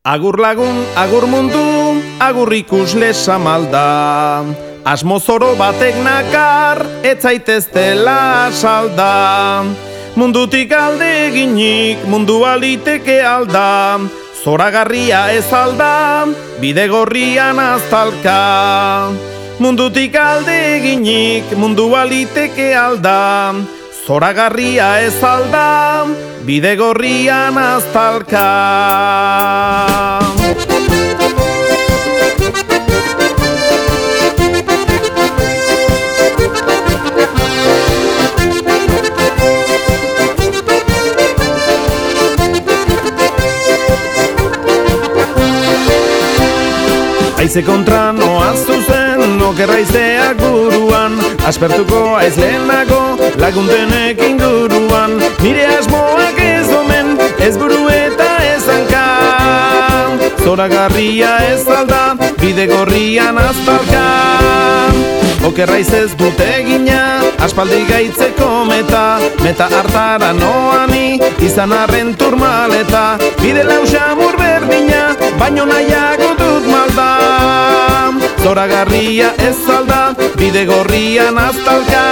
Agur lagun, agur mundu, agur ikusle samalda. Asmo zoro batek nakar, ez zaiteztela salda. Mundutik alde eginik, mundu aliteke alda. Zoragarria ez alda, bide gorrian aztalka. Mundutik alde eginik, mundu aliteke alda. Zoragarria ez alda, bide gorrian aztalka. Aize kontra noaz zuzen, okerraizeak buruan. Aspertuko aiz lehenago, laguntenek inguruan. Nire asmoak ez omen, ez buru eta ez hanka. Zoragarria ez alda, bide gorrian aztalka. Okerraiz ez dut egina, aspaldi gaitzeko meta. Meta hartara noani, izan arren turmaleta. Bide lausamur berdina, baino nahiago dut malda. Zoragarria ez alda, bide gorrian aztalka.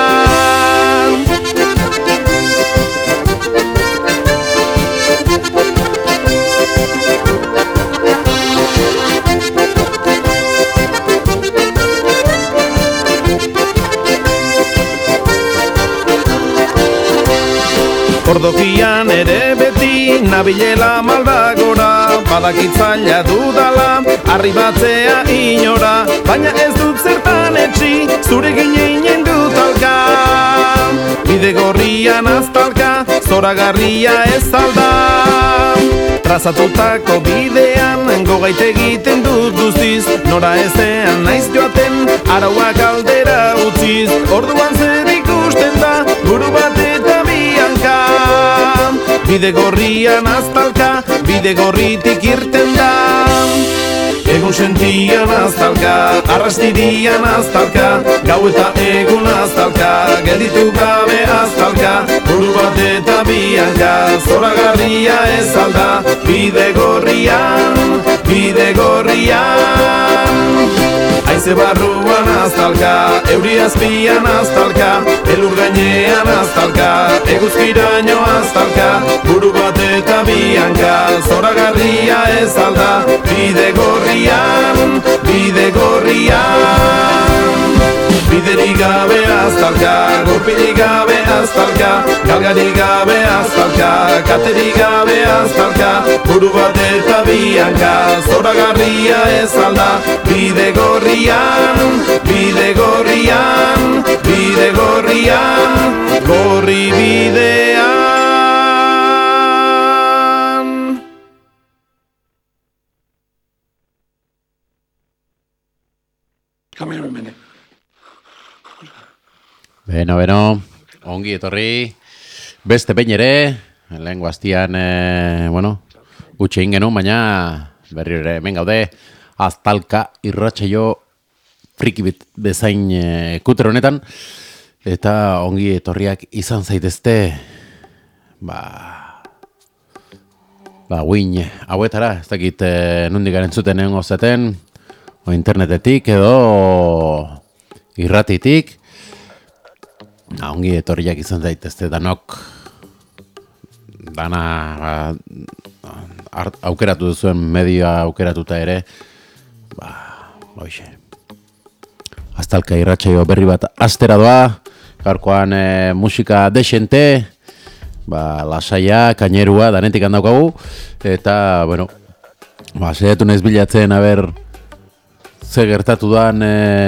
Ordokian ere beti nabilela maldagora. Badakitzaila dudala, arribatzea inora. Baina ez dut zertan etxi, zure gineinen dut alka. Bide gorrian aztalka, zoragarria ez alda. Trazatutako bidean, gogait egiten dut guztiz. Nora ezean naiz joaten, arauak aldera utziz. Orduan zer ikusten da, buru bat eta bianka. Bide gorrian aztalka, bide gorritik irten da. Egun sentian aztalka, arrastirian aztalka. Gau eta egun aztalka, gelditu gabe aztalka. Buru bat eta bianka, zoragarria ez alda. Bide gorrian, bide gorrian. Aize barruan aztalka, euri azpian aztalka. Elur gainean aztalka, eguzkiraino aztalka. Buru bat eta bianka, zoragarria ez alda. Bide gorrian, bide gorrian. Biderik gabe aztalka, gurpilik gabe aztalka. Galgarik gabe aztalka, katerik gabe aztalka. Buru bat eta bianka, zoragarria ez alda. Bide gorrian, bide gorrian, bide gorrian, gorri bidean. Beno, ongi etorri, beste behin ere, lehen guaztian, gutxe ingenu, baina berri ere hemen gaude, aztalka irratsaio friki bezain kutre honetan, eta ongi etorriak izan zaitezte, guin hauetara, ez dakit nondik garen zuten egon gozaten, o internetetik edo irratitik, ongi etorriak izan daitezte danok dana aukeratu duzuen medioa aukeratuta ere hoxe aztalka irratsaio berri bat astera doa gaurkoan musika desente lasaia, kainerua danetik handaukagu eta saiatu naiz bilatzen aber ze gertatu dan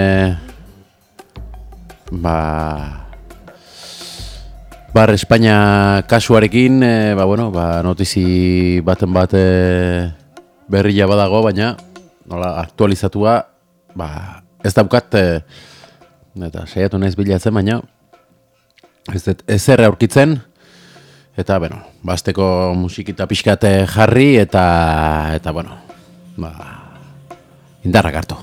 Bar Espainia kasuarekin, notizi baten bat berria badago, baina nola aktualizatua, ez daukat, eta saiatu naiz bilatzen, baina ez erre aurkitzen, eta, bazteko musikita pixkat jarri, eta indarrak hartu.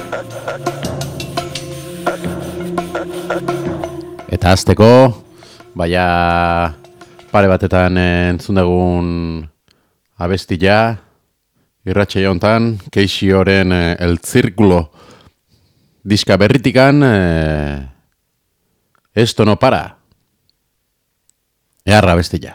Eta hasteko Baina pare batetan entzun dugun abestia, irratsaio hontan, Keixioren El Círculo diska berritikan, esto no para. Earra abestia.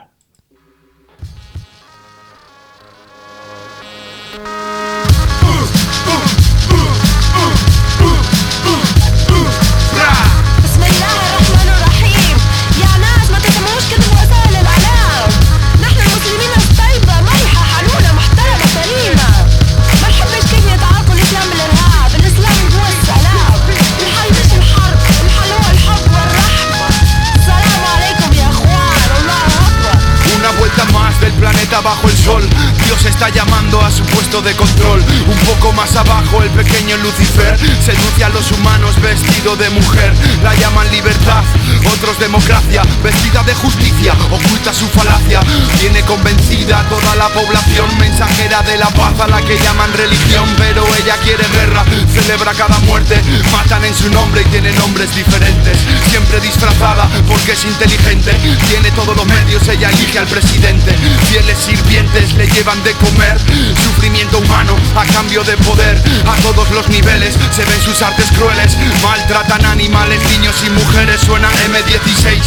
Bajo el sol, Dios está llamando a su puesto de control. Un poco más abajo el pequeño Lucifer seduce a los humanos vestido de mujer. La llaman libertad, otros democracia. Vestida de justicia, oculta su falacia. Tiene convencida a toda la población, mensajera de la paz a la que llaman religión. Pero ella quiere guerra, celebra cada muerte. Matan en su nombre y tiene nombres diferentes. Siempre disfrazada porque es inteligente. Tiene todos los medios, ella elige al presidente. Fieles sirvientes le llevan de comer. Sufrimiento humano a cambio de poder. A todos los niveles se ven sus artes crueles. Maltratan animales, niños y mujeres. Suena M16,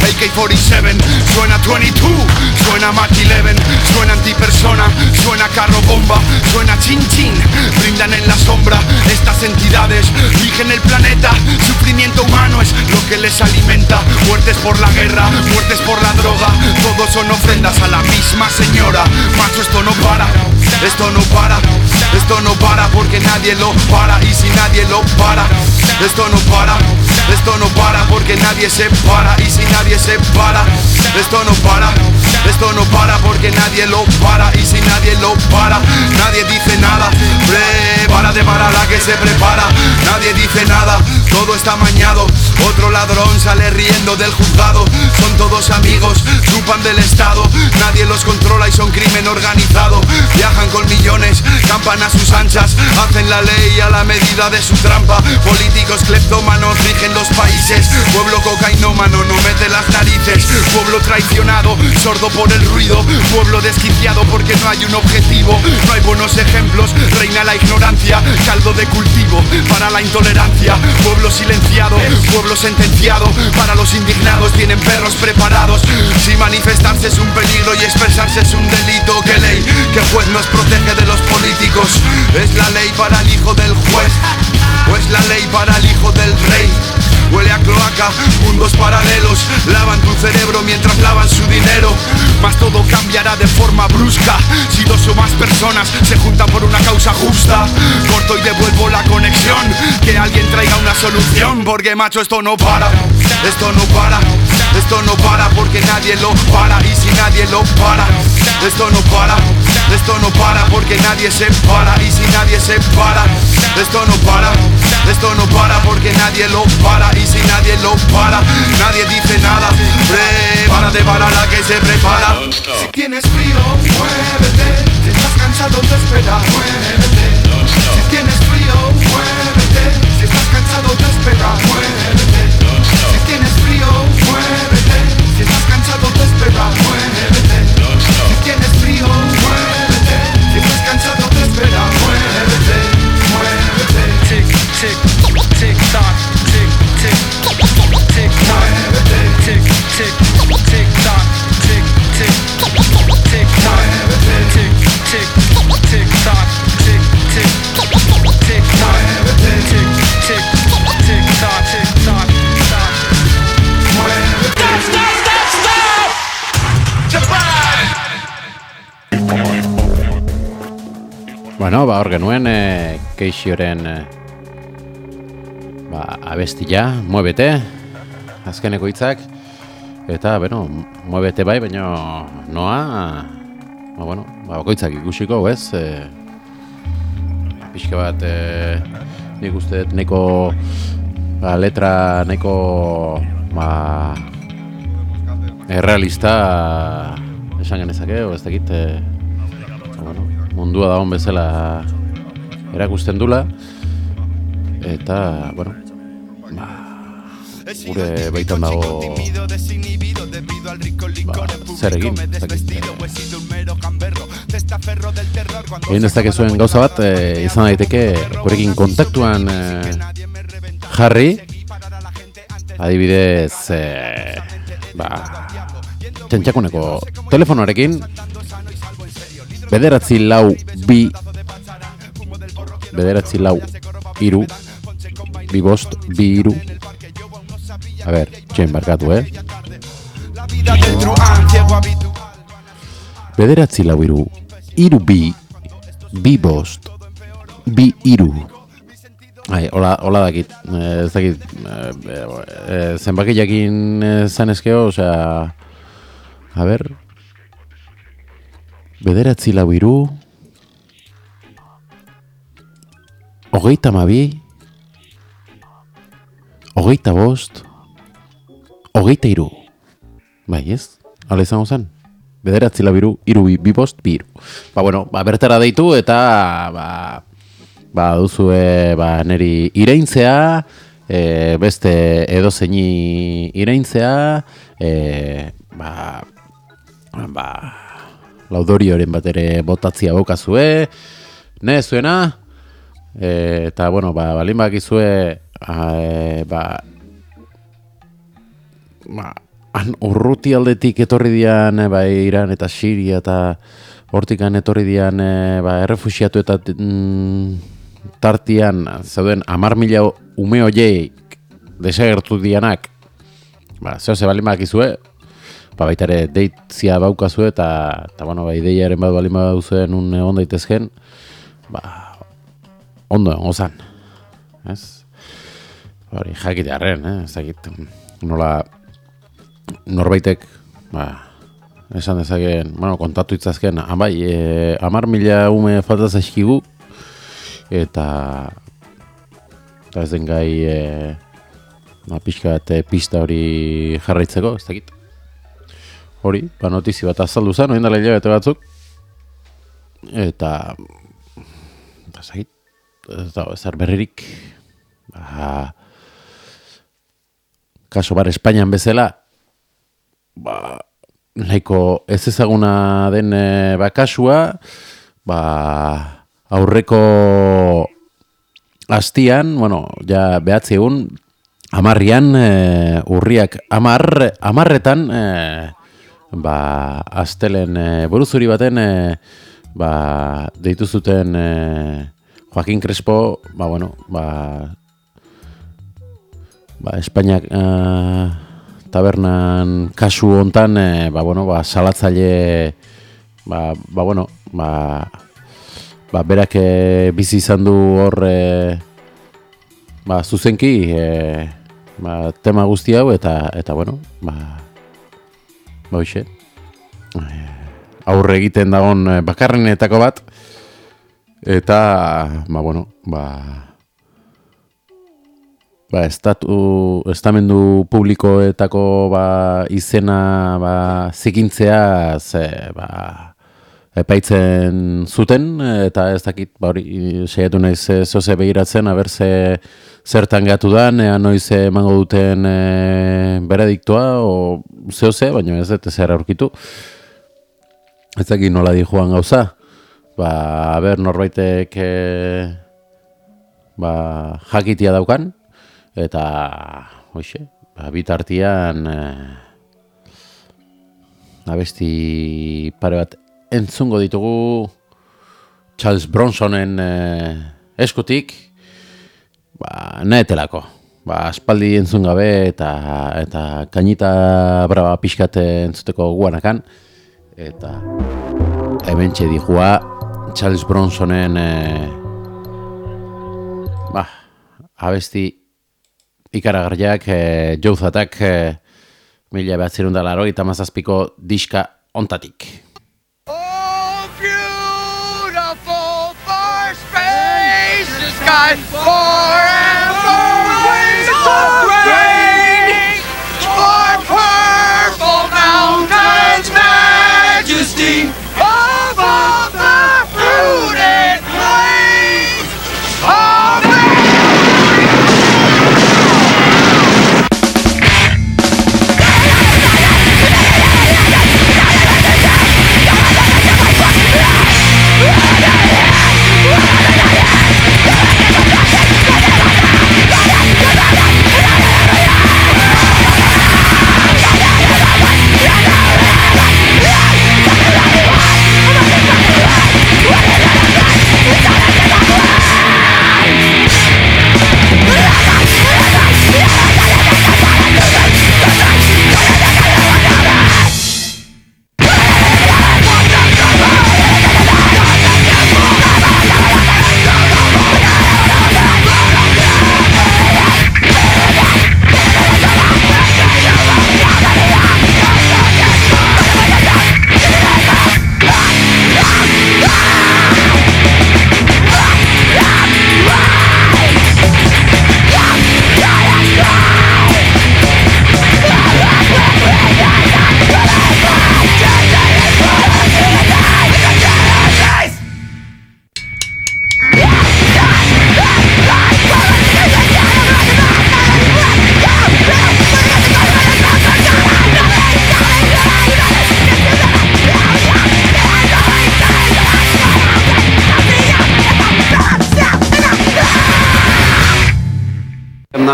AK-47, suena 22, suena Mach 11, suena antipersona, suena carro bomba, suena chin chin. Brindan en la sombra, estas entidades rigen el planeta. Sufrimiento humano es lo que les alimenta. Muertes por la guerra, muertes por la droga. Todos son ofrendas a la misma señora. Macho, esto no para, esto no para, esto no para porque nadie lo para. Y si nadie lo para, esto no para, esto no para porque nadie se para. Y si nadie se para, esto no para, esto no para porque nadie lo para. Y si nadie lo para, nadie dice nada. Prepárate para la que se prepara. Nadie dice nada, todo está amañado. Otro ladrón sale riendo del juzgado. Son todos amigos, chupan del Estado. Nadie los controla y son crimen organizado. Viajan con millones, campan a sus anchas. Hacen la ley a la medida de su trampa. Políticos cleptómanos rigen los países. Pueblo cocainómano no mete las narices. Pueblo traicionado, sordo por el ruido. Pueblo desquiciado porque no hay un objetivo. No hay buenos ejemplos, reina la ignorancia. Caldo de cultivo para la intolerancia. Pueblo silenciado, pueblo sentenciado. Para los indignados tienen perros preparados. Si manifestarse es un peligro y expresarse es un delito, ¿qué ley? ¿Qué juez nos protege de los políticos? ¿Es la ley para el hijo del juez? ¿O es la ley para el hijo del rey? Huele a cloaca, mundos paralelos. Lavan tu cerebro mientras lavan su dinero. Mas todo cambiará de forma brusca si dos o más personas se juntan por una causa justa. Corto y devuelvo la conexión. Que alguien traiga una solución. Porque macho, esto no para, esto no para, esto no para porque nadie lo para. Y si nadie lo para, esto no para, esto no para porque nadie se para. Y si nadie se para, esto no para, esto no para porque nadie lo para. Y si nadie lo para, nadie dice nada. Prepárate para la que se prepara. Si tienes frío, muévete. Si estás cansado te espera, muévete. Si tienes frío, muévete. Si estás cansado te espera, muévete. Si tienes frío, muévete. Si estás cansado te espera, muévete. Si tienes frío, muévete. Si estás cansado te espera, muévete. Muévete. Tic, tic, tic, toc, tic, tic, tic, toc, tic, tic, tic, toc, tic, tic, tic, toc, tic, tic, tic, toc, tic, tic, tic, toc, tic, tic, tic, toc, tic, toc, toc. Muévete. Bueno, hor genuen Keixioren abestia, muebete, azkeneko hitzak. Eta, muebete bai, baina noa, bakoitzak ikusiko, ez? Pixka bat, nik uste dut neko letra neko errealista esan genezake, ez dakit, mundua da hon bezala erakusten dula. Eta, gure baitan dago zer egin egin dezakezuen gauza bat izan daiteke gurekin kontaktuan jarri adibidez txentxakuneko telefonoarekin 942 3 2 a ver, txen barkatu, 942 3 2 hola dakit, ez dakit, zenbaki jakin zanezkeo, osea, a ver, 942 32 25 23 bai, ez? Hala izango zen? 942 3 2 bueno, bertara deitu eta duzue neri iraintzea, beste edozeini iraintzea, laudorioren bat ere botatzia bokazue, ne zuena, eta, bueno, balin bakizue, urruti aldetik etorri dian, Iran eta Siria eta hortikan etorri dian, errefuxiatu eta tartian, zeuden 10.000 ume hoiek desagertu dianak, zehose balin bakizue, baita ere deitzia baukazue eta bueno, ideiaren bat balin baduzuen egon daitezken, ondo egon zan, ez? Hori, jakitearren, ez dakit, nola norbaitek, esan dezakeen, bueno, kontatu itzazken, 10.000 ume falta zaizkigu, eta ez den gai pixka bat pista hori jarraitzeko, ez dakit. Hori, notizi bat azaldu zen, oin dela hilabete batzuk, eta ez dakit, ez da, ezer berririk, kaso Espainian bezala, nahiko ez ezaguna den kasua, aurreko hastian, bueno, ja behatzi egun, 10-an, urriak 10-etan, astelen buruzuri baten, deitu zuten Joaquin Crespo, Espainiak tabernan kasu hontan, salatzaile, berak bizi izan du hor, zuzenki, tema guzti hau, eta bueno, hoxe, aurre egiten dagon bakarrenetako bat, eta, estamendu publikoetako izena zikintzea epaitzen zuten, eta ez dakit, hori, saiatu naiz zoze behiratzen, aber zertan gatu dan, noiz emango duten berediktoa, o zehoze, baina ez dut zer aurkitu. Ez dakit nola di joan gauza. Aber norbaitek jakitia daukan, eta hoxe, bitartian abesti pare bat entzungo ditugu Charles Bronsonen eskutik, nahetelako. Aspaldi entzun gabe eta kainita braba pixkate entzuteko guanakan, eta hementxe dijua Charles Bronsonen abesti ikaragarriak jouzatak 1987ko diska ontatik. Oh, beautiful for space, the sky forever waves of grain, for purple mountains, majesty above the fruited plains of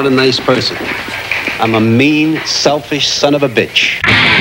not a nice person. I'm a mean, selfish son of a bitch.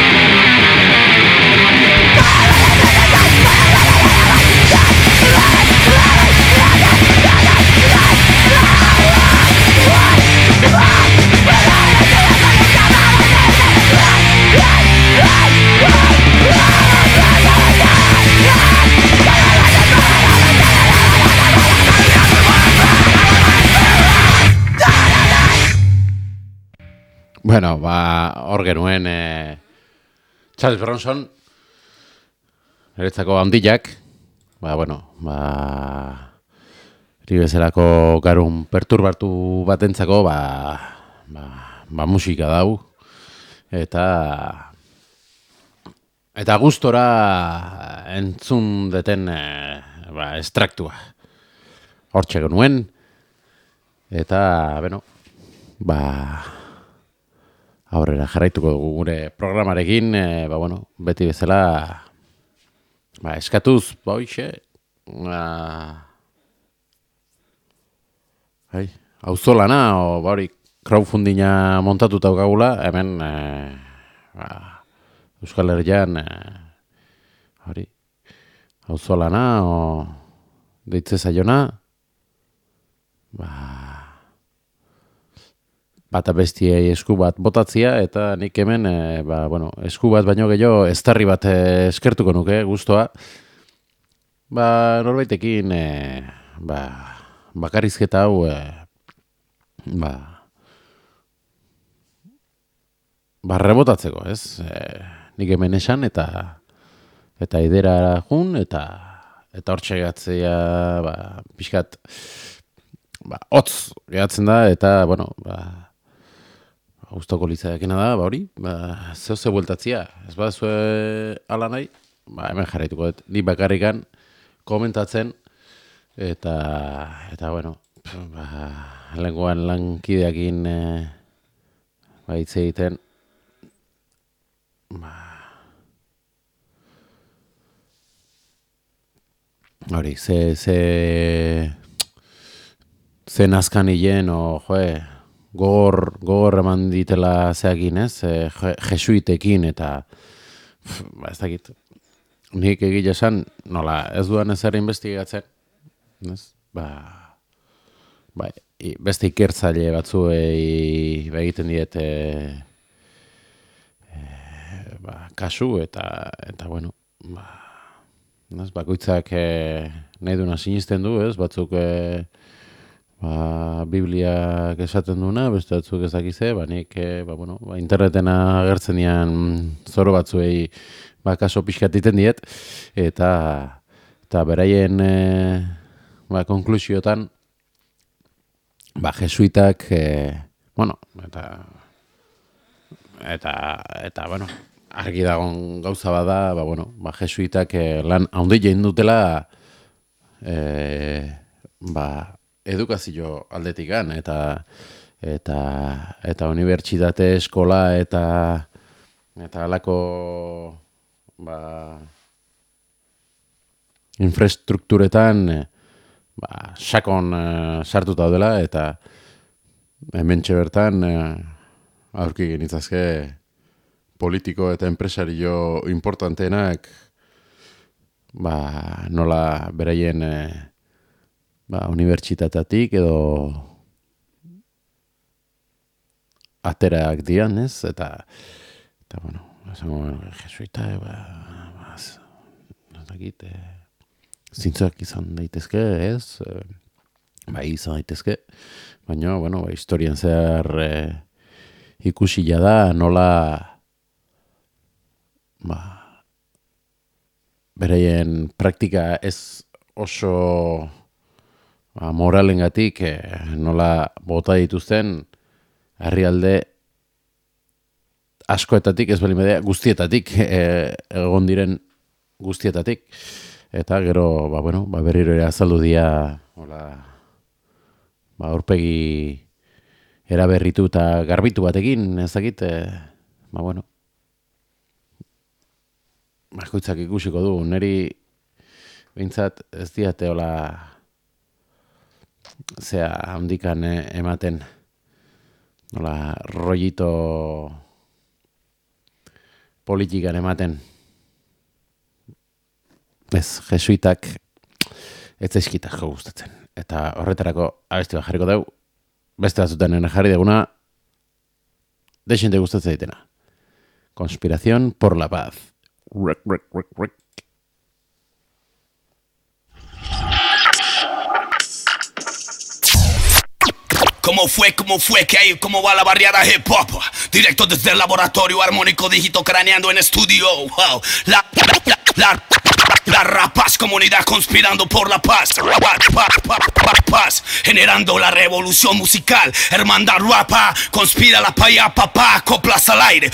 Bueno, hor genuen Charles Bronson, eretzako handiak, bezalako garun perturbatu batentzako, musika dau, eta gustora entzun deten estraktua. Hortxe genuen, eta, aurrera jarraituko dugu gure programarekin, beti bezala, eskatuz, auzolana, crowdfundinga montatuta daukagula, hemen, Euskal Herrian, auzolana, deitze zaiona, bata bestiei esku bat botatzia, eta nik hemen, esku bat baino gehiago eztarri bat eskertuko nuke, gustoa. Norbaitekin, bakarrizketa hau, rebotatzeko, ez? Nik hemen esan, eta idera jun, eta hortxe gatzea, pixkat, hotz gehatzen da, eta, gustoko litzakena da, hori, zehose bueltatzia, ez badazue ala nahi, hemen jarraituko dut, ni bakarrikan komentatzen, eta lenguan lankideakin hitz egiten, hori, ze nazkan hilen, gogor eman ditela zeakin, ez? Jesuitekin, eta ez dakit. Nik egile esan, nola, ez duan ezer investigatzen, ez? Beste ikertzaile batzuei egiten diete kasu, eta bakoitzak nahi duna sinisten du, ez? Batzuk Bibliak esaten duna, beste batzuk ez dakize, nik interneten agertzen dian zoro batzuei kaso pixkat diten diet, eta beraien konklusiotan jesuitak eta argi dagoen gauza bada, jesuitak lan handi egin dutela edukazio aldetikan, eta unibertsitate eskola, eta alako infrastrukturetan sakon sartuta dela, eta hementxe bertan aurki genitzazke politiko eta enpresario importanteenak nola beraien unibertsitateatik edo aterak dian, ez? Eta jesuita, zintzoak izan daitezke, ez? Izan daitezke, baina, historian zehar ikusila da, nola beraien praktika ez oso moralengatik nola bota dituzten herrialde askoetatik, ez bali medea, guztietatik, egon diren guztietatik, eta gero, berriro ere azaldu dia, aurpegi eraberritu eta garbitu batekin, ezakit, bakoitzak ikusiko du, niri behintzat ez diate zea handikan ematen. nola rollito politikan ematen. Ez, jesuitak ez zaizkitak jo gustatzen. Eta horretarako abesti bat jarriko dugu, beste batzutan jarri duguna, deixente gustatzen ditena. Conspiración por la paz. Rec, rec, rec, rec. ¿Cómo fue que hay? ¿Cómo va la barriada hip hop? Directo desde el laboratorio armónico dígito craneando en estudio. Wow. La rapaz comunidad conspirando por la paz. Paz, generando la revolución musical. Hermandad rapa, conspira la paya papá, coplas al aire.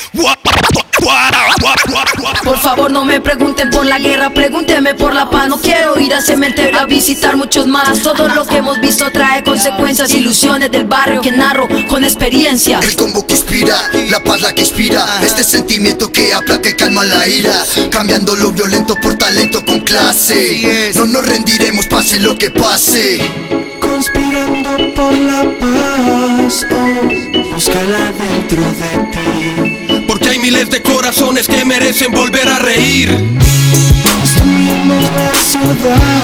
Por favor no me pregunten por la guerra, pregúntenme por la paz. No quiero ir al cementerio a visitar muchos más. Todo lo que hemos visto trae consecuencias, ilusiones del barrio que narro con experiencia. El combo que inspira, la paz la que inspira. Este sentimiento que aplaca y calma la ira, cambiando lo violento por talento con clase. No nos rendiremos pase lo que pase. Conspirando por la paz, oh, búscala dentro de ti. Porque hay miles de corazones que merecen volver a reír. Construimos la ciudad,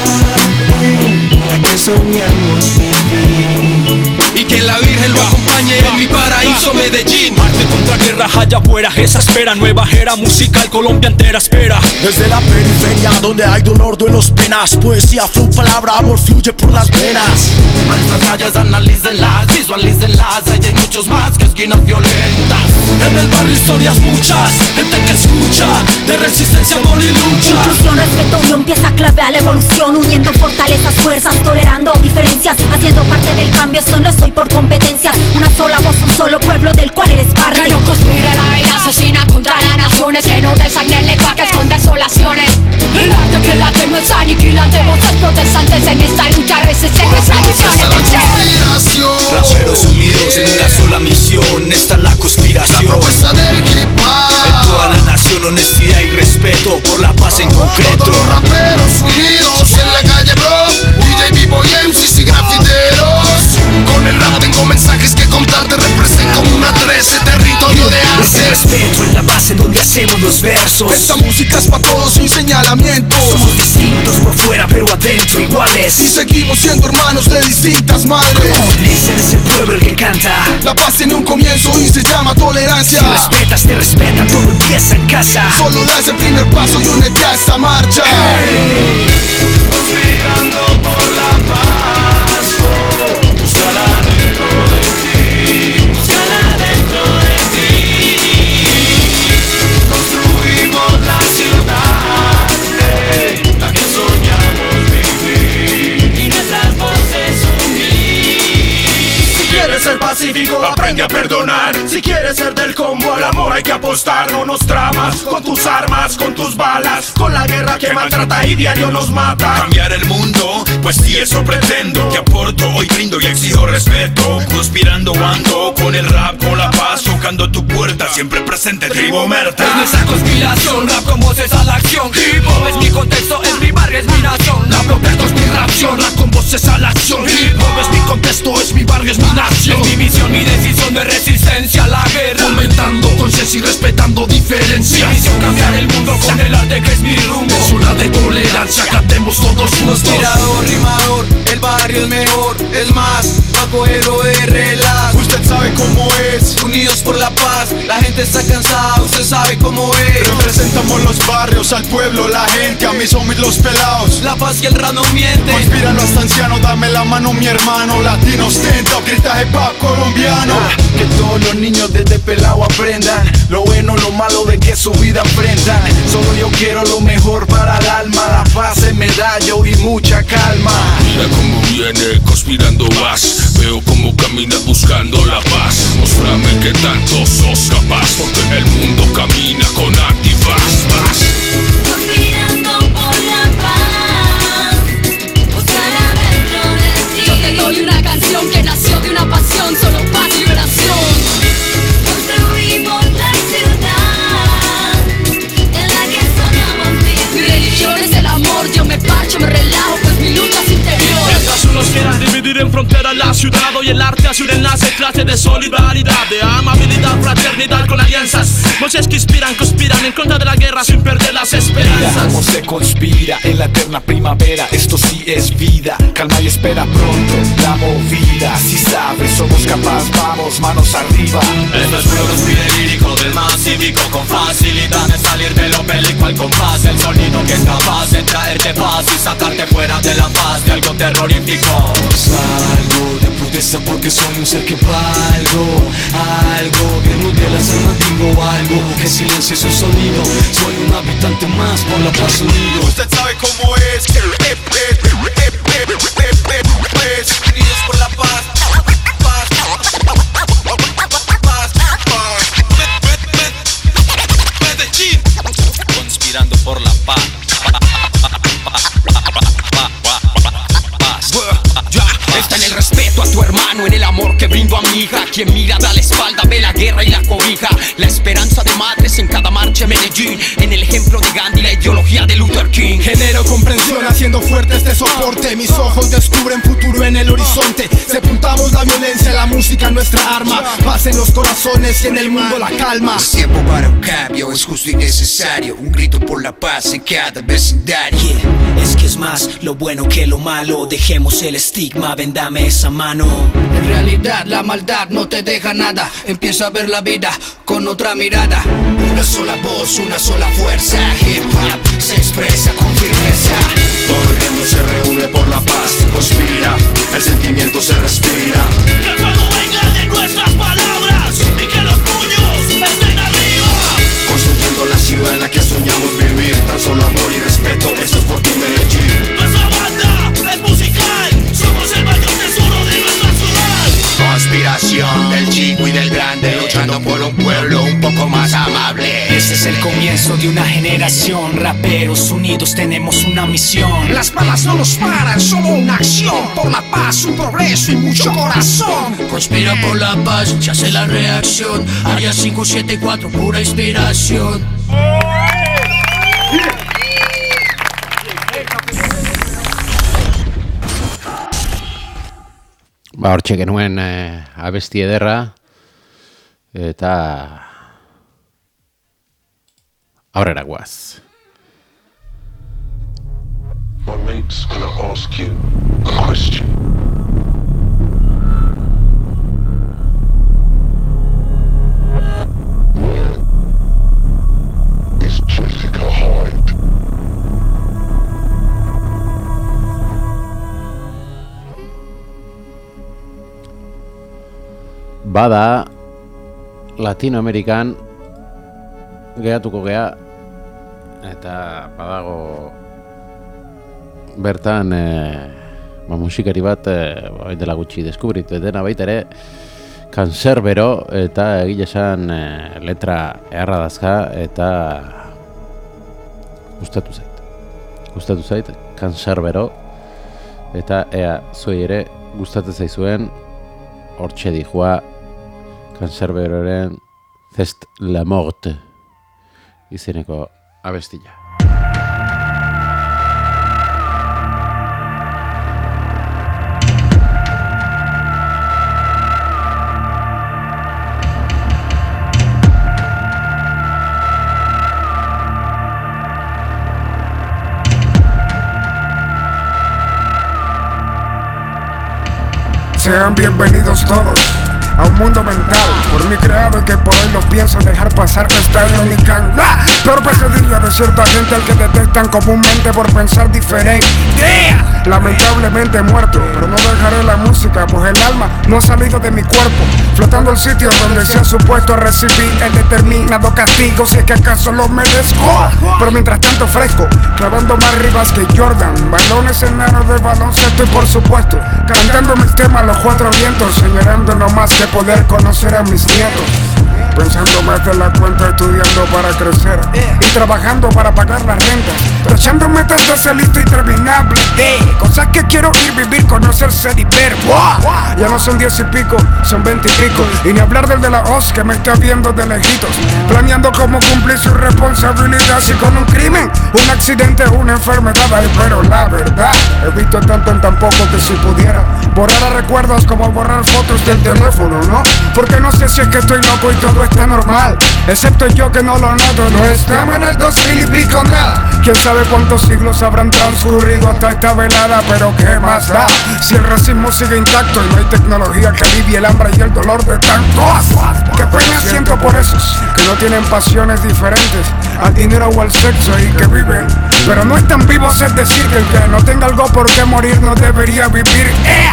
la que soñamos vivir. Y que la Virgen lo acompañe en mi paraíso Medellín. Marte contra guerra allá afuera, esa espera, nueva era musical, Colombia entera espera. Desde la periferia donde hay dolor, duelos, penas, poesía, flow, palabra, amor fluye por las venas. Nuestras calles analícenlas, visualícenlas, hay muchos más que esquinas violentas. En el barrio historias muchas, gente que escucha, de resistencia, amor y lucha. Inclusión, respeto, unión, pieza clave a la evolución, uniendo fortalezas, fuerzas, tolerando diferencias, haciendo parte del cambio, esto no soy por competencia. Una sola voz, un solo pueblo del cual eres parte. Que no conspire la vida asesina contra las naciones, que no desagnen lenguajes con desolaciones. El arte que late no es aniquilante, voces protestantes en esta lucha resistentes tradiciones. Raperos unidos en una sola misión, esta es la conspiración. La propuesta del hip hop. En toda la nación, honestidad y respeto por la paz en concreto. Todos los raperos unidos en la calle, bro. DJ, B-boy, MCs y grafiteros. Con el rap tengo mensajes que contarte. Represento una 13, territorio de Ese arte. respeto en la base donde hacemos los versos. Esta música es para todos sin señalamientos. Somos distintos por fuera pero adentro iguales. Y seguimos siendo hermanos de distintas madres. Dicen es el pueblo el que canta. La paz tiene un comienzo y se llama tolerancia. Si respetas te respetan, todo empieza en casa. Solo das el primer paso y únete a esta marcha. Conspirando por la paz, búscala dentro de ti, búscala dentro de ti. Construimos la ciudad, la que soñamos vivir, y nuestras voces unir. Si quieres ser pacífico, aprende a perdonar. Si quieres ser del combo, al amor hay que apostar. No nos tramas con tus armas, con tus balas, con la guerra que maltrata y diario nos mata. Cambiar el mundo, pues sí eso pretendo. Que aporto, hoy brindo y exijo respeto. Conspirando ando con el rap, con la paz, tocando tu puerta, siempre presente, tribu Merta. Es nuestra conspiración, rap con voces a la acción. Hip hop es mi contexto, es mi barrio, es mi nación. La protesto es mi reacción, rap con voces a la acción. Hip hop es mi contexto, es mi barrio, es mi nación. Es mi visión, mi decisión de resistencia a la guerra. Fomentando conciencia y respetando diferencias. Mi visión cambiar el mundo con el arte que es mi rumbo. Es una de tolerancia, cantemos todos juntos. Conspirador, rimador, el barrio es mejor, es más, Paco héroe, relax. Usted sabe cómo es. Unidos por la paz, la gente está cansada, usted sabe cómo es. Representamos los barrios, al pueblo, la gente, a mis homies los pelados. La paz y el rap no mienten. Conspíralo hasta anciano, dame la mano mi hermano. Latino ostenta, grita hip hop colombiano. Que todos los niños desde pelado aprendan lo bueno, lo malo de que su vida enfrentan. Solo yo quiero lo mejor para el alma, la paz en medallo y mucha calma. Mira cómo viene conspirando vas, veo cómo caminas buscando la paz. Mostrame que tanto sos capaz, porque en el mundo camina con antifaz. Conspirando por la paz, búscala dentro de ti. Yo te doy una canción que nació de una pasión, solo paz y liberación. Construimos la ciudad en la que soñamos vivir. Mi religión es el amor, yo me parcho, me relajo, pues mi lucha es interior. Mientras unos quieran dividir en frontera la ciudad, hoy el arte hace un enlace, clase base de solidaridad, de amabilidad, fraternidad con alianzas. Voces que inspiran, conspiran en contra de la guerra sin perder las esperanzas. Cómo se conspira en la eterna primavera, esto sí es vida. Calma y espera pronto la movida. Si sabes, somos capaces, vamos, manos arriba. Esto es puro conspire lírico del más cívico, con facilidad de salir de lo bélico al compás. El sonido que es capaz de traerte paz y sacarte fuera de la paz de algo terrorífico. Salgo de protesta porque soy un ser que valgo. Algo que no de las almas digo algo. Que silencio es un sonido. Soy un habitante más por la paz unido. Usted sabe cómo es. Unidos por la paz. Medellín. Conspirando por la paz. Está en el respeto a tu hermano, en el amor que brindo a mi hija. Quien mira da la espalda, ve la guerra y la cobija. La esperanza de madres en cada marcha en Medellín. En el ejemplo de Gandhi, la ideología de Luther King. Genero comprensión haciendo fuerte este soporte. Mis ojos descubren futuro en el horizonte. Sepultamos la violencia, la música nuestra arma. Paz en los corazones y en el mundo la calma. Es tiempo para un cambio, es justo y necesario. Un grito por la paz en cada vecindario. Es que es más lo bueno que lo malo. Dejemos el estigma, vendame esa mano. En realidad la maldad no te deja nada. Empieza a ver la vida con otra mirada. Una sola voz, una sola fuerza. Hip hop se expresa con firmeza. Todo el mundo se reúne por la paz, conspira, el sentimiento se respira. Que el fuego venga de nuestras palabras y que los puños estén arriba. Construyendo la ciudad en la que soñamos vivir. Tan solo amor y respeto, eso es por ti Medellín. Nuestra banda es musical, somos el mayor tesoro de nuestra ciudad. Conspiración del chico y del grande, luchando por un pueblo un poco más amable. Este es el comienzo de una generación. Raperos unidos tenemos una misión. Las balas no nos paran, solo una acción. Por la paz, un progreso y mucho corazón. Conspira por la paz, se hace la reacción. Área 574, pura inspiración. Hortxe genuen abesti ederra eta aurrera guaz. My mate's gonna ask you a question. Where is Jessica Hyde? Bada Latinoamerikan geratuko gea eta badago bertan musikari bat dela gutxi deskubritu dena baita ere Canserbero eta egile esan letra eharra dazka eta gustatu zait Canserbero eta ea zuei ere gustatzen zaizuen hortxe dijoa Canserberoren Zest la Morte izeneko abestila. Sean bienvenidos todos a un mundo mental por mí creado y que por hoy no pienso dejar pasar que está en mi can. Peor pesadilla de cierta gente al que detectan comúnmente por pensar diferente. Lamentablemente muerto, pero no dejaré la música, pues el alma no ha salido de mi cuerpo, flotando el sitio donde se ha supuesto a recibir el determinado castigo, si es que acaso lo merezco. Pero mientras tanto fresco, clavando más ribas que Jordan, balones enanos de baloncesto y por supuesto cantando mis temas a los cuatro vientos, señalando no más que poder conocer a mis nietos. Pensando más de la cuenta, estudiando para crecer y trabajando para pagar las rentas, tachando metas de ese listo interminable de cosas que quiero ir, vivir, conocer, ser y ver. Ya no son 10 y pico, son 20 y pico, y ni hablar del de la hoz que me está viendo de lejitos, planeando cómo cumplir su responsabilidad. Si con un crimen, un accidente, una enfermedad, pero la verdad he visto tanto en tan poco que si pudiera Borrar recuerdos como borrar fotos del teléfono, ¿no? Porque no sé si es que estoy loco y todo está normal, excepto yo que no lo noto. No estamos en el 2000 y pico nada. Quién sabe cuántos siglos habrán transcurrido hasta esta velada, pero qué más da si el racismo sigue intacto y no hay tecnología que alivie el hambre y el dolor de tantos. Qué pena siento por esos que no tienen pasiones diferentes al dinero o al sexo y que viven, pero no están vivos. Es decir, que el que no tenga algo por qué morir no debería vivir.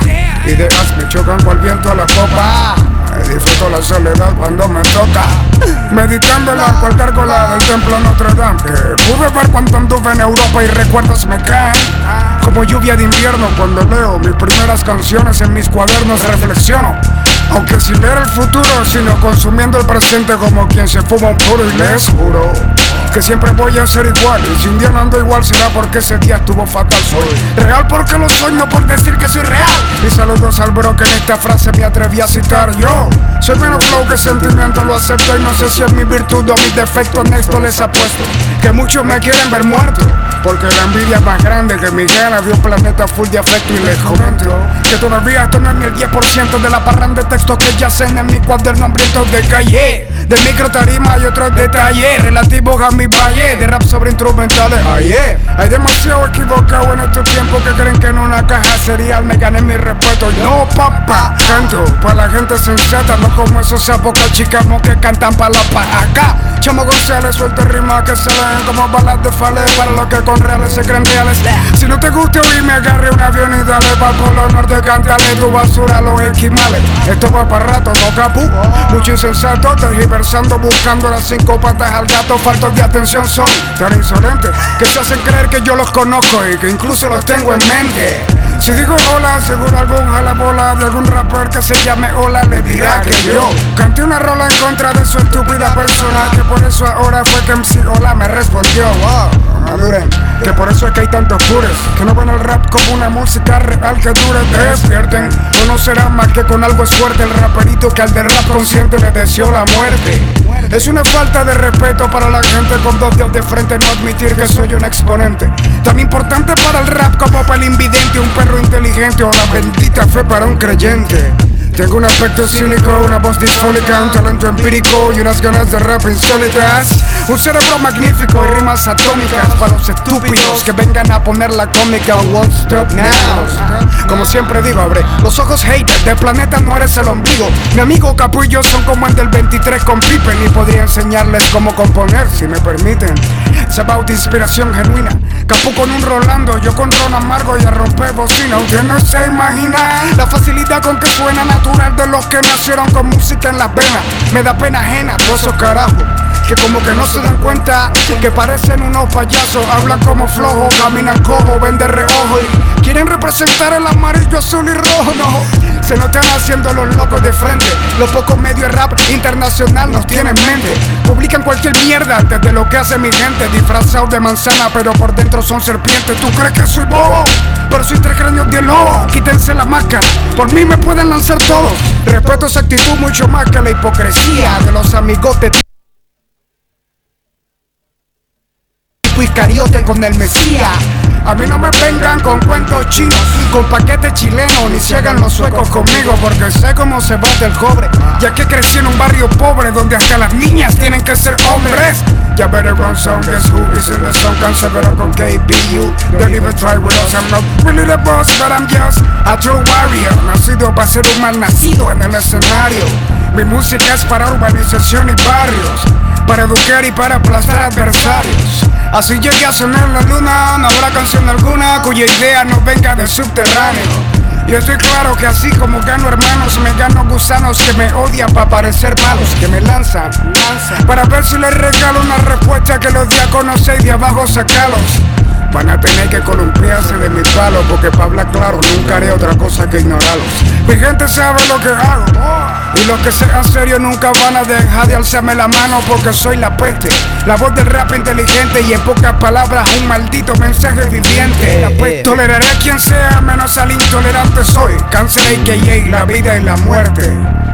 Ideas me chocan cual viento a la copa. Disfruto la soledad cuando me toca, meditando en la cual gárgola del templo Notre Dame, que pude ver cuando anduve en Europa y recuerdos me caen como lluvia de invierno cuando leo mis primeras canciones en mis cuadernos. Reflexiono, aunque sin leer el futuro, sino consumiendo el presente como quien se fuma un puro. Y les juro que siempre voy a ser igual, y si un día no ando igual será porque ese día estuvo fatal. Soy real porque lo soy, no por decir que soy real. Y saludos al bro que en esta frase me atreví a citar. Yo soy menos flow que sentimiento, lo acepto, y no sé si es mi virtud o mis defectos. Nexto les apuesto que muchos me quieren ver muerto, porque la envidia es más grande que mi gana de un planeta full de afecto. Y les comento que todavía esto no es ni el 10% de la parranda de textos que yacen en mi cuaderno hambriento de calle, de micro tarima y otros detalles relativos a mi valle, de rap sobre instrumentales. Hay demasiado equivocado en este tiempo que creen que en una caja serial me gané mi respeto. No, papá, canto para la gente sensata, no como esos sapos cachicamos que cantan pa' la paja. Acá, Chamo González suelta rimas que se leen como balas de Fale, para los que con reales se creen reales. Si no te gusta oírme, agarre un avión y dale pa' Polo Norte, cántale tu basura a los esquimales. Esto va para rato, no capú. Mucho insensato, tergiversando, buscando las 5 patas al gato. Faltos de atención son tan insolentes que se hacen creer que yo los conozco y que incluso los tengo en mente. Si digo hola, seguro algún jalabola de algún rapper que se llame Hola le dirá que yo canté una rola en contra de su estúpida persona, que por eso ahora fue que MC Hola me respondió. Maduren, que por eso es que hay tantos pures que no ven el rap como una música real que dure. Despierten, o no será más que con algo es fuerte el raperito que al de rap consciente le deseó la muerte. Es una falta de respeto para la gente con 2 dedos de frente no admitir que soy un exponente tan importante para el rap como para el invidente, un perro inteligente o la bendita fe para un creyente. Tengo un aspecto cínico, una voz disfónica, un talento empírico y unas ganas de rap insólitas. Un cerebro magnífico y rimas atómicas para los estúpidos que vengan a poner la cómica. Won't stop now. Como siempre digo, abre los ojos haters, de planeta no eres el ombligo. Mi amigo Capu y yo son como el del 23 con Pippen, y podría enseñarles cómo componer si me permiten. Es about inspiración genuina. Capu con un Rolando, yo con Ron Amargo y a romper bocina. Usted no se imagina la facilidad con que suena natural de los que nacieron con música en las venas. Me da pena ajena todos esos carajos que como que no se dan cuenta que parecen unos payasos. Hablan como flojos, caminan cojo, ven de reojo y quieren representar el amarillo, azul y rojo. No, se nos están haciendo los locos de frente. Los pocos medios de rap internacional nos tienen en mente. Publican cualquier mierda antes de lo que hace mi gente, disfrazados de manzana pero por dentro son serpientes. ¿Tú crees que soy bobo? Pero soy 3 cráneos de lobo. Quítense la máscara, por mí me pueden lanzar todos. Respeto esa actitud mucho más que la hipocresía de los amigotes Iscariote con el Mesías. A mí no me vengan con cuentos chinos, con paquetes chilenos, ni se hagan los suecos conmigo, porque sé cómo se bate el cobre. Ya que crecí en un barrio pobre donde hasta las niñas tienen que ser hombres. Ya better run some, guess who is in the song? Cancelero con KBU, don't even try with us. I'm not really the boss, but I'm just a true warrior. Nacido para ser un mal nacido en el escenario. Mi música es para urbanización y barrios, para educar y para aplastar adversarios. Así llegué a sonar la luna, no habrá canción alguna cuya idea no venga del subterráneo. Y estoy claro que así como gano hermanos, me gano gusanos que me odian para parecer malos, que me lanzan para ver si les regalo una respuesta que los di a conocer y de abajo sacarlos. Van a tener que columpiarse de mi palo, porque para hablar claro nunca haré otra cosa que ignorarlos. Mi gente sabe lo que hago, y los que sean serios nunca van a dejar de alzarme la mano, porque soy la peste, la voz del rap inteligente y en pocas palabras un maldito mensaje viviente. Toleraré a quien sea, menos al intolerante soy. Cáncer a.k.a. la vida y la muerte.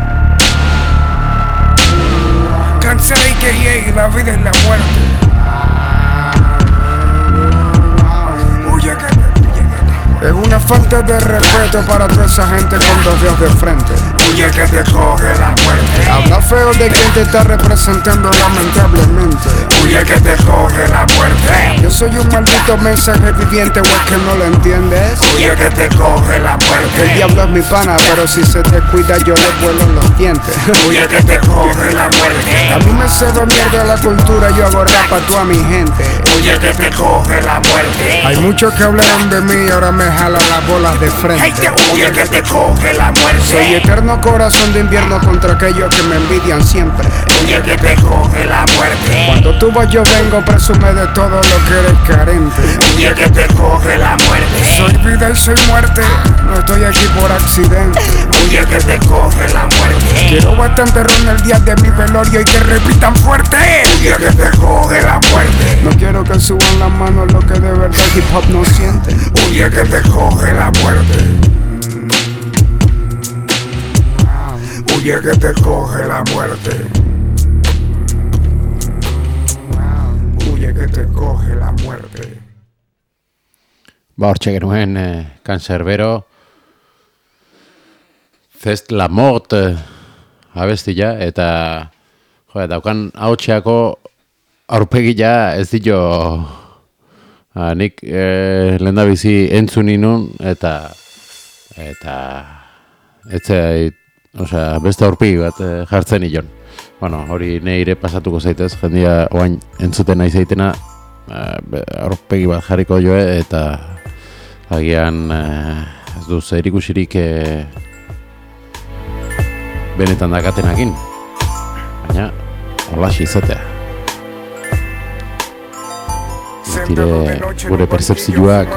Cáncer a.k.a. la vida y la muerte. Es una falta falta de respeto para toda esa gente con 2 dedos de frente. Huye que te coge la muerte. Habla feo de quien te está representando lamentablemente. Huye que te coge la muerte. Yo soy un maldito mensaje viviente, o es que no lo entiendes. Huye que te coge la muerte. El diablo es mi pana, pero si se descuida yo le vuelo los dientes. Huye que te coge la muerte. A mí me cebo mierda la cultura, yo hago rap a toda mi gente. Huye que te coge la muerte. Hay muchos que hablaron de mí, ahora me jalan las bolas de frente. Huye que te coge la muerte. Soy eterno corazón de invierno contra aquellos que me envidian siempre. Huye que te coge la muerte. Cuando tú vas yo vengo, presume de todo lo que eres carente. Huye que te coge la muerte. Soy vida y soy muerte, no estoy aquí por accidente. Huye que te coge la muerte. Quiero bastante ron el día de mi velorio y que repitan fuerte. Huye que te coge la muerte. No quiero que suban las manos lo que de verdad hip hop no siente. Huye que te coge la muerte. Huye que te coge la muerte. Huye que te coge la muerte. Ba, hortxe genuen Cancerbero Fest la Mort abestia eta daukan ahotseako aurpegia ez dio nik lehendabizi entzun inun eta etzai, osea, beste aurpegi bat jartzen nion. Bueno, hori neire pasatuko zaitez, jendia oain entzuten nahi zaitena aurpegi bat jarriko joe eta agian ez du zer ikusirik benetan dakatenakin, baina holaxe izatea. Tire gure percepzioak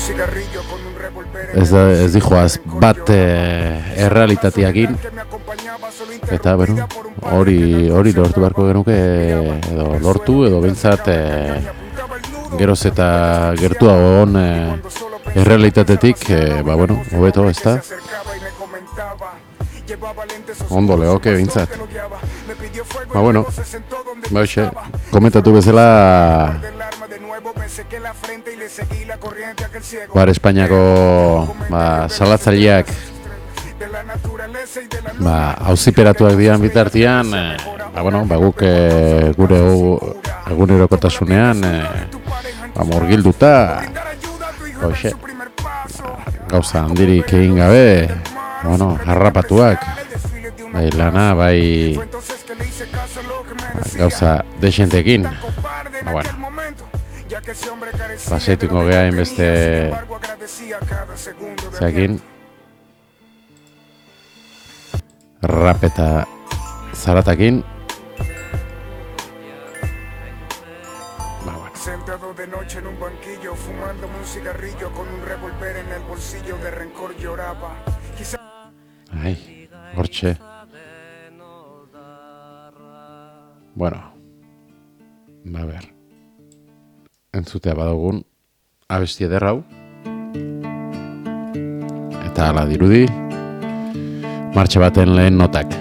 ez dijoaz bat errealitateakin eta bueno, hori lortu beharko genuke edo lortu edo behintzat geroz eta gertuago on errealitatetik, ba bueno, hobeto ez da? Ondo lehoke behintzat. Ba bueno, ba hoxe, komentatu bezala Bar Espainiako salatzaileak auziperatuak dian bitartean, guk gure egunerokotasunean murgilduta gauza handirik egin gabe, harrapatuak, bai lana, bai gauza desentekin, paseituko geha inbeste zeakin rap eta zaratakin. Sentado de noche en un banquillo, fumando un cigarrillo con un revólver en el bolsillo, de rencor lloraba. Ai, hortxe. Bueno, a ver. Entzutea badugun abesti ederra hau. Eta hala dirudi, martxa baten lehen notak.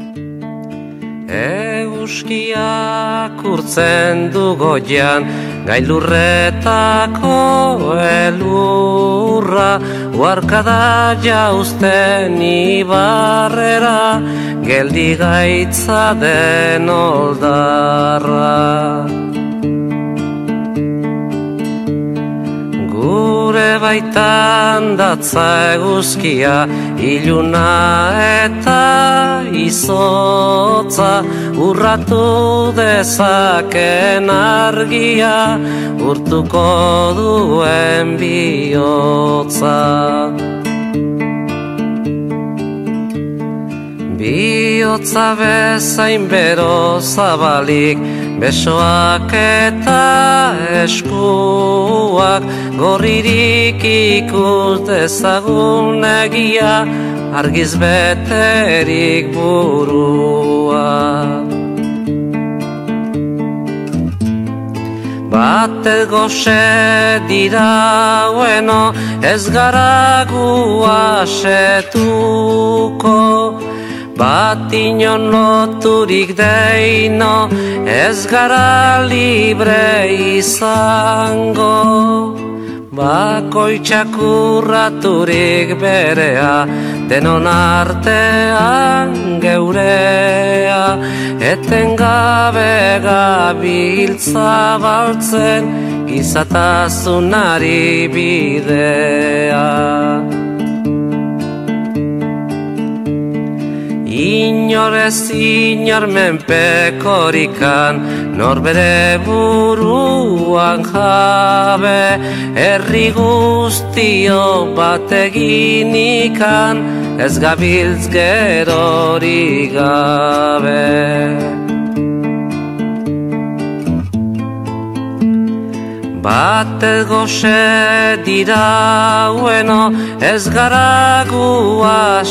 Euskiak urtzen du goian, gailurretako elurra, uarkada jauzten ibarrera, geldi gaitza den oldarra. Gure baitan datza eguzkia, iluna eta izotza, urratu dezaken argia, urtuko duen bihotza. Bihotza bezain bero zabalik, besoak eta eskuak, gorririk ikus dezagun egia, argiz beterik burua. Batet goxe dira bueno, ez gara gu asetuko, bat inon loturik deino, ez gara libre izango. bakoitzak urraturik berea, denon artean geurea, etengabe gabiltza baltzen, gizatasunari bidea. Inor ez inor menpekorikan, nor bere buruan jabe, herri guztio bat eginikan, ez gabiltz gerorik gabe. Batez goxe dira bueno, ez gara gu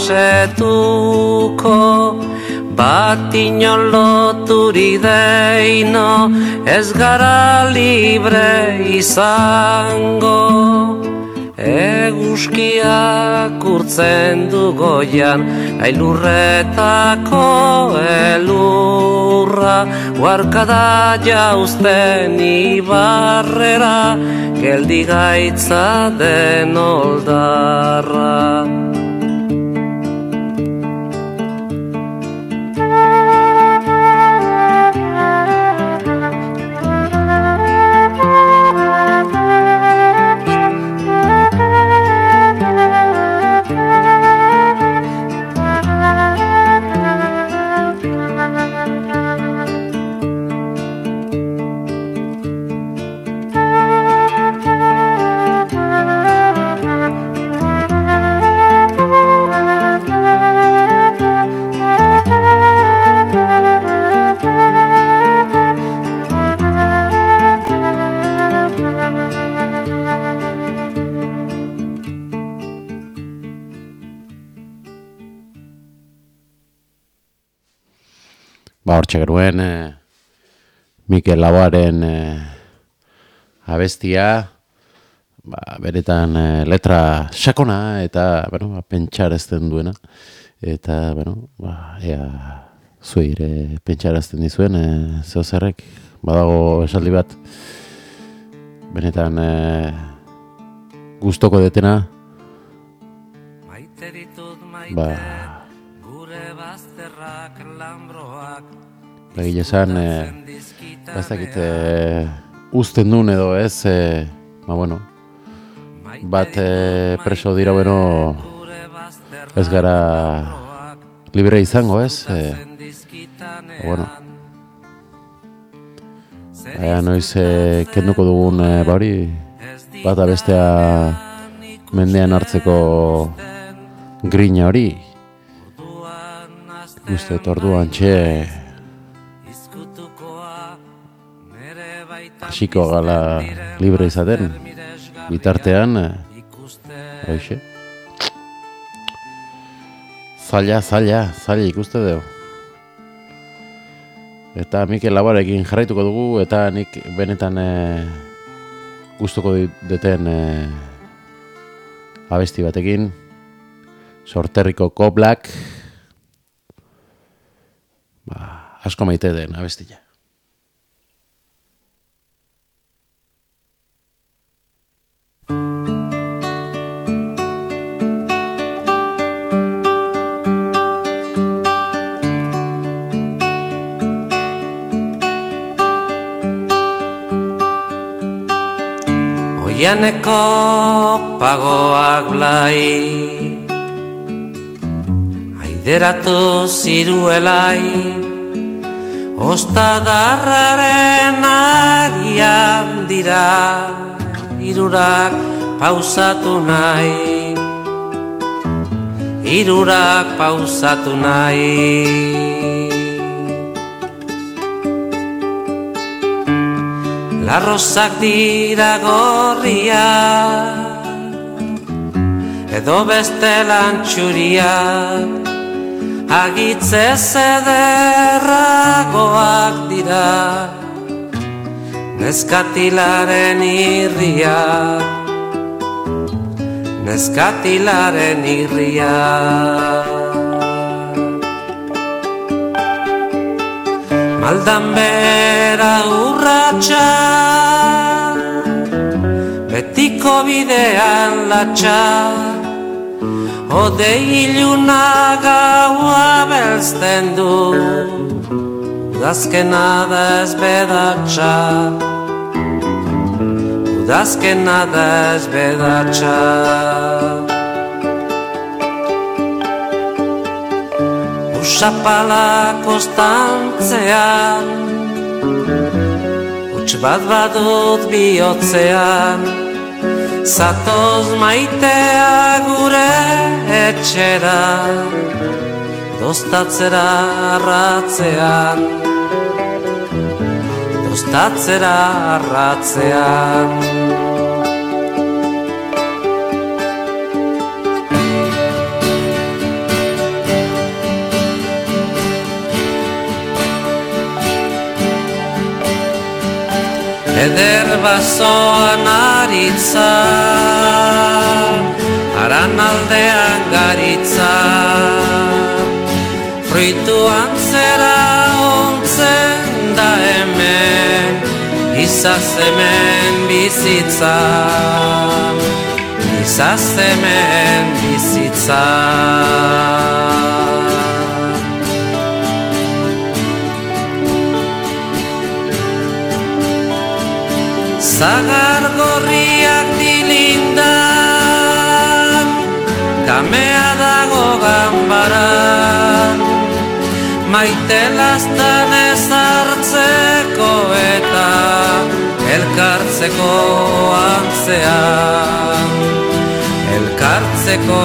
asetuko, bat inon loturik deino, ez gara libre izango. Eguzkiak urtzen du goian, gailurretako elurra, huarkada jauzten ibarrera, geldi gaitza den oldarra. Hortxe geruen Mikel Laboaren abestia, beretan letra sakona eta pentsarazten duena, eta ea zuire pentsarazten dizuen zeozerrek, badago esaldi bat benetan gustoko detena, egile esan, bazakit uzten duen edo ez, bat preso dira ez gara libre izango ez, noiz kenduko dugun hori, bat abestea mendean hartzeko grina hori, uste orduan txe hasiko gala libre izaten, bitartean, hoxe. Zaila ikuste dugu. Eta Mikel Laboarekin jarraituko dugu, eta nik benetan gustuko duten abesti batekin, Sorterriko Koblak, asko maite den abestia. Oianeko pagoak blai, aideratu ziruelai, ostadarraren arian dira, hirurak pausatu nahi, hirurak pausatu nahi. Larrozak dira gorria, edo beste lantxuriak, agitzez ederragoak dira, neskatilaren irriak, neskatilaren irriak. Maldan bera urratxa, betiko Erdiko bidean latxa, odei iluna gaua belzten du, udazkena da ez bedatxa, udazkena da ez bedatxa. Usapala kostantzean, huts bat badut bihotzean, zatoz maitea gure etxera, dostatzera arratzean, dostatzera arratzean. Eder basoan aritza, haran aldean garitza, fruituan zera ontzen da hemen, izaz hemen bizitza, izaz hemen bizitza. Zagar gorriak dilindan, kamea dago ganbaran, maite lastan ez hartzeko eta elkartzeko antzean, elkartzeko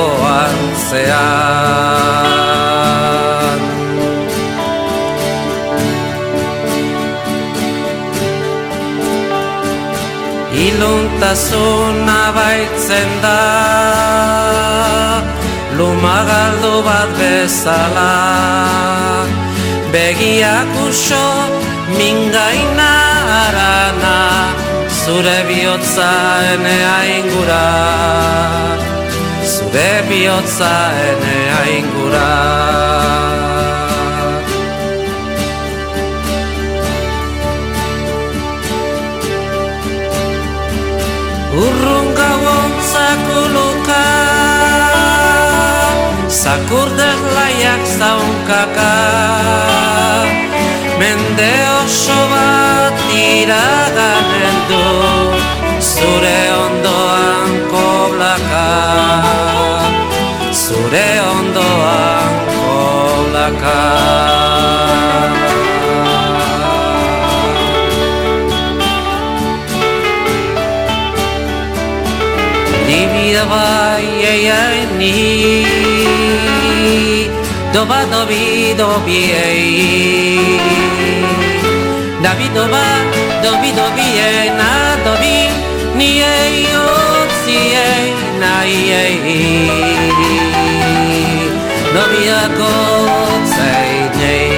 antzean. Iluntasuna baitzen da, lumagaldu bat bezala, begiak uso mingaina arana, zure bihotza enea ingura, zure bihotza enea ingura. Urrun gauon zakuluka, zakurdez laiak zaunkaka, mende oso bat iraganen du, zure ondoan koblaka, zure ondoan koblaka. Bai, ei, ei, ni doba, dobi, dobi, ei Dabi, doba, dobi, dobi, ei Na, dobi, ni, ei, otzi, ei Nai, ei Dobiak otzei, nei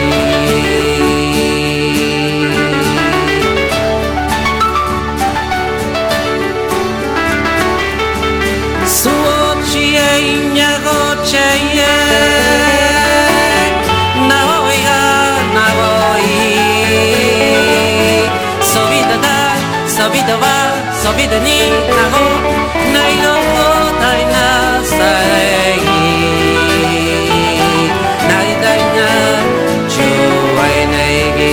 Sobida ni nago nairo taina sai nai daina chuai neigi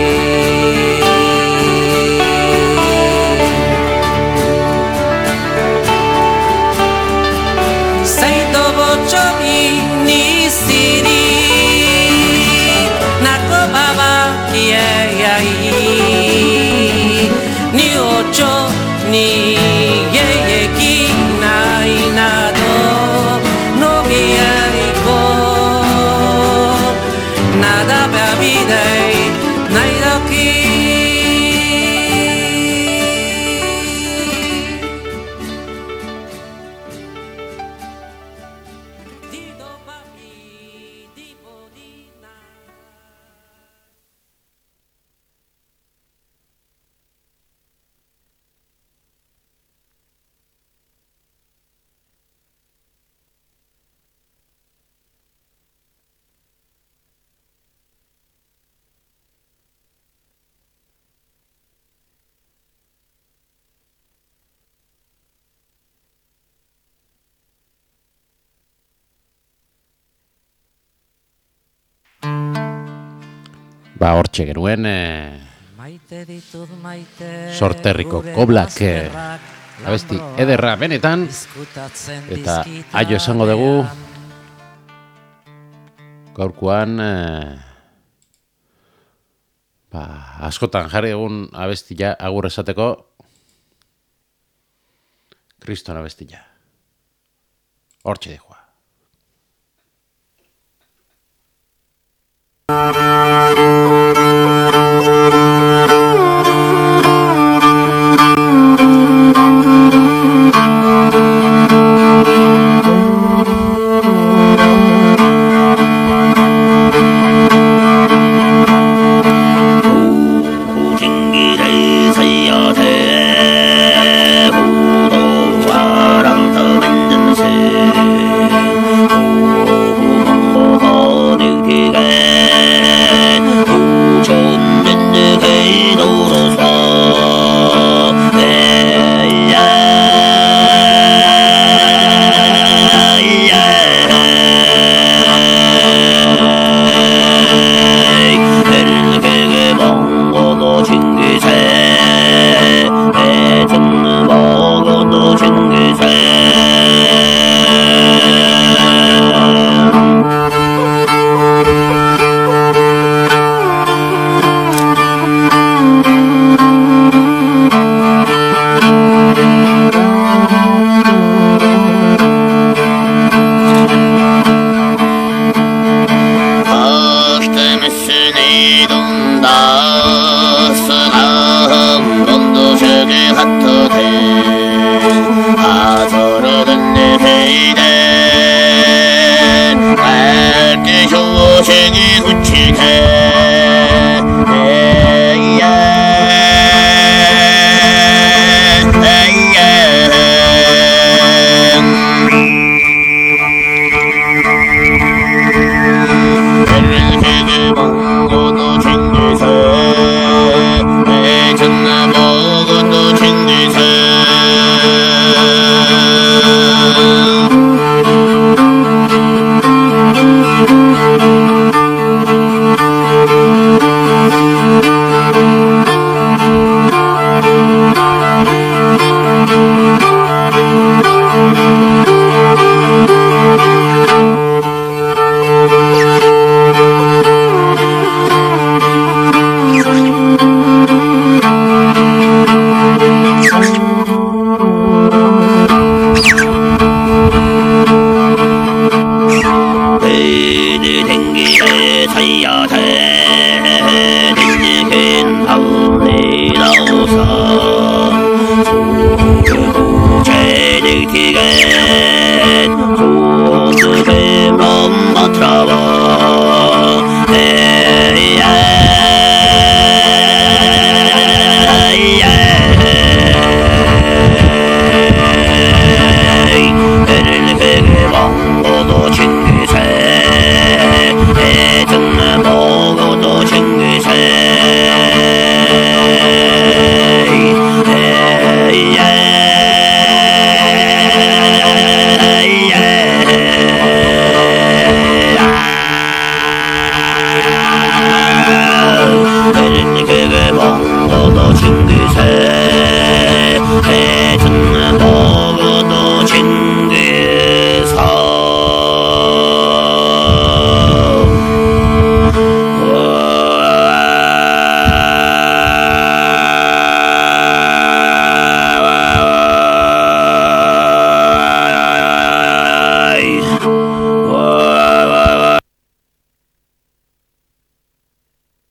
sai do bochobi ni siri nako baba ye ai ni ocho ni ye ye ki nai nado no mi aiko nada babidei nai doki Hortxe genuen Sorterriko Koblak abesti ederra benetan, eta aio esango dugu gaurkoan askotan jarri egun abestia agur esateko Kriston abestia hortxe dijoa. Hatta